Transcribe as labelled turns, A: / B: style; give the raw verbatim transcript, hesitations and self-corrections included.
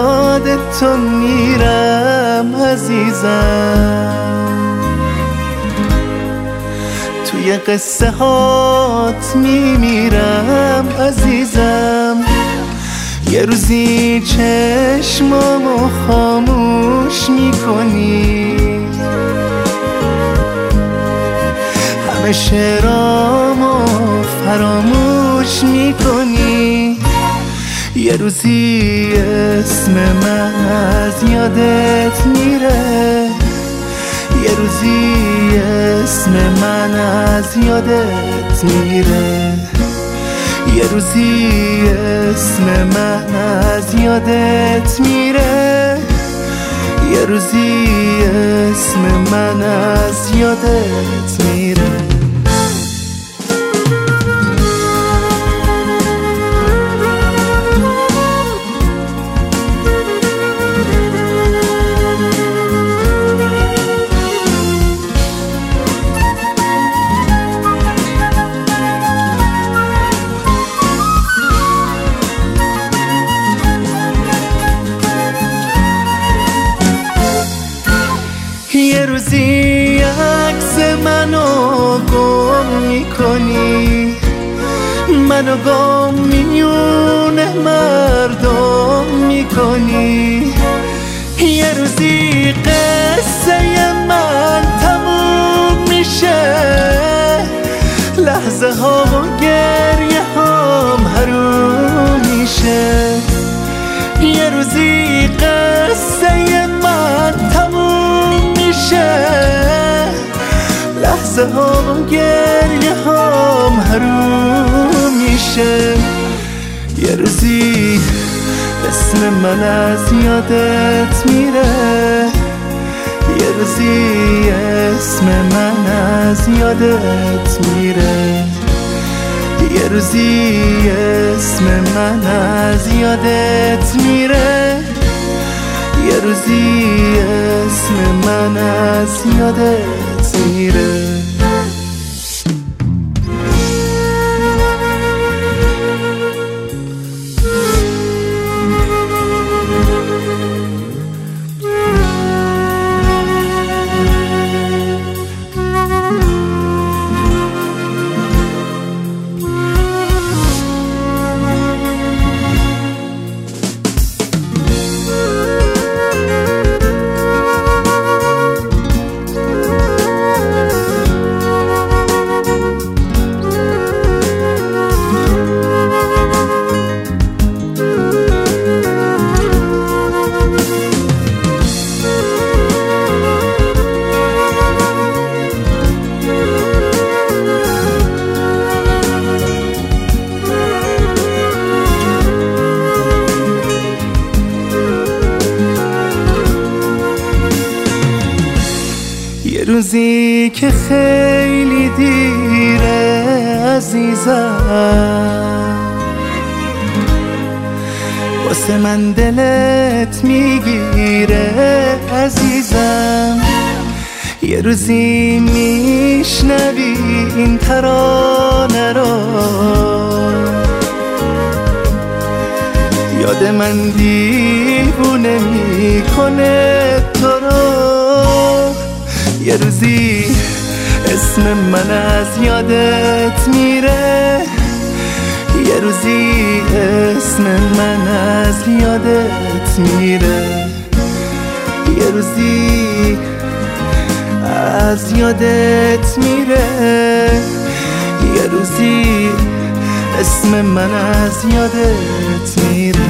A: یاد تو میرم عزیزم، توی قصه هات میمیرم عزیزم. یه روزی چشمامو خاموش میکنی، همه شعرامو فراموش میکنی. یه روزی اسم من از یادت میره، یه روزی اسم من از یادت میره، یه روزی اسم من از یادت میره، یه روزی اسم من از یادت میره. یه روزی عکس منو گم میکنی، منو گم میونه مردم میکنی. یه روزی قصه من تموم میشه، لحظه ها و گریه هام حروم میشه. یه روزی قصه من تموم میشه، لحظه ها و گریه هام حروم میشه. یه روزی اسم من از یادت میره، یه روزی اسم من از یادت میره، یه روزی اسم من از یادت میره، یه روزی اسم من از یادت میره. یه روزی که خیلی دیره عزیزم، واسه من دلت میگیره عزیزم. یه روزی میشنوی این ترانه رو، یاد من دیوونه میکنه تو رو. یه روزی اسم من از یادت میره، یه روزی اسم من از یادت میره، یه روزی از یادت میره، یه روزی اسم من از یادت میره.